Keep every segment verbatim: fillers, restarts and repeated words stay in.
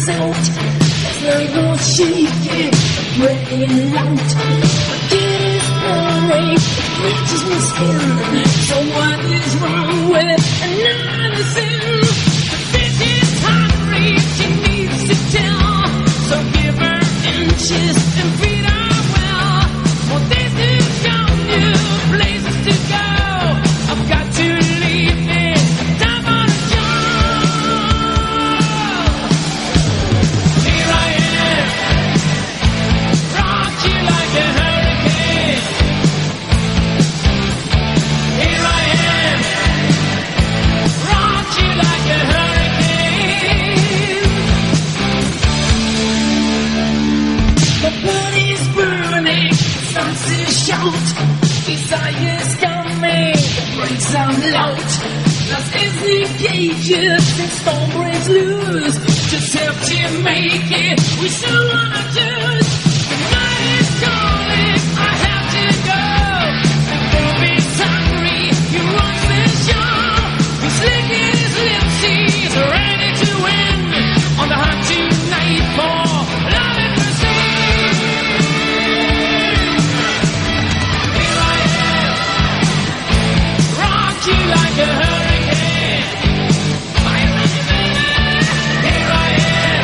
comes out, there's no more shaking, breaking out. Get his story, it reaches my skin. So what is wrong with another sin? The bitch is hungry, she needs to tell. So give her inches and feed her well. More things to show you, places to go. I've got to leave it, time on a job. Here I am, rock you like a hurricane. Here I am, rock you like a hurricane. The blood is burning, starts to shout. Desire's coming, breaks out loud. Lost every cages and storm breaks loose. Just help to make it, we still wanna do. The night is calling, I have to go. And Bobby's hungry, he runs the show. He's licking his lips, he's ready to win. On the hunt tonight for love and mercy. Here I am, rock you like a hurricane. Here I am,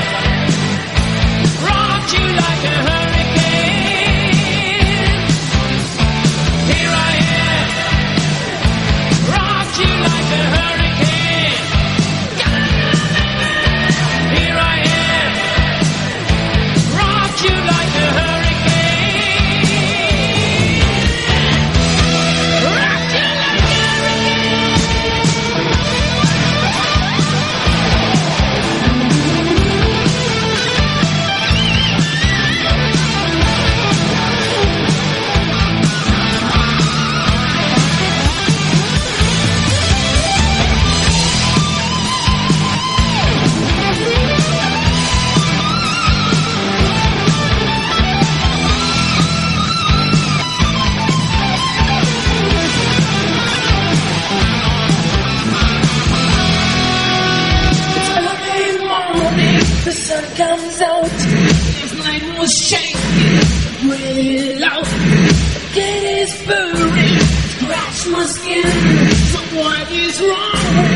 rock you like a hurricane. Here I am, rock you like a hurricane. Here I am, rock you like a hurricane. Rock you like a It's early morning, the sun comes out. This night was shaking, really loud. Get his furry, scratch my skin. So what is wrong?